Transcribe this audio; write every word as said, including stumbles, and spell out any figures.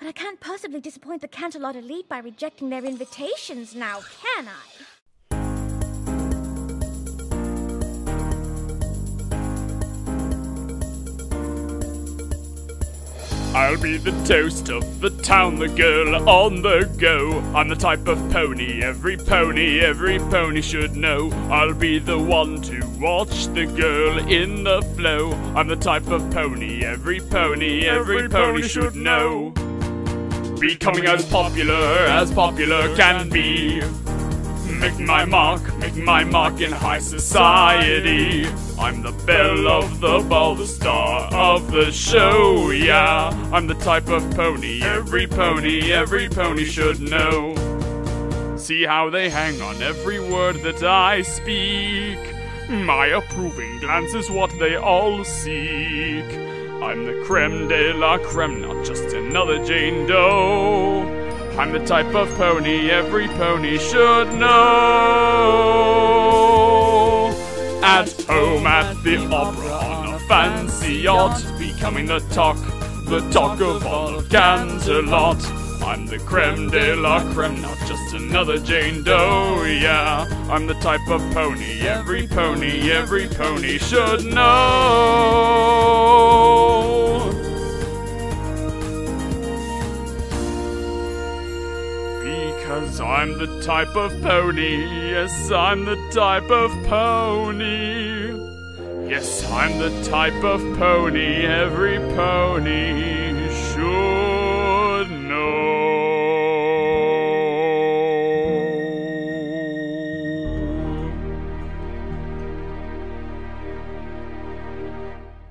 But I can't possibly disappoint the Canterlot elite by rejecting their invitations now, can I? I'll be the toast of the town, the girl on the go. I'm the type of pony every pony, every pony should know. I'll be the one to watch the girl in the flow. I'm the type of pony every pony, every, every pony, pony should know. Becoming as popular as popular can be. Making my mark, making my mark in high society. I'm the belle of the ball, the star of the show, yeah. I'm the type of pony every pony, every pony should know. See how they hang on every word that I speak. My approving glance is what they all seek. I'm the creme de la creme, not just another Jane Doe. I'm the type of pony every pony should know. At home at the opera on a fancy yacht, becoming the talk, the talk of all of Canterlot. I'm the creme de la creme, not just another Jane Doe, yeah. I'm the type of pony every pony, every pony should know. Because I'm the type of pony, yes, I'm the type of pony. Yes, I'm the type of pony every pony should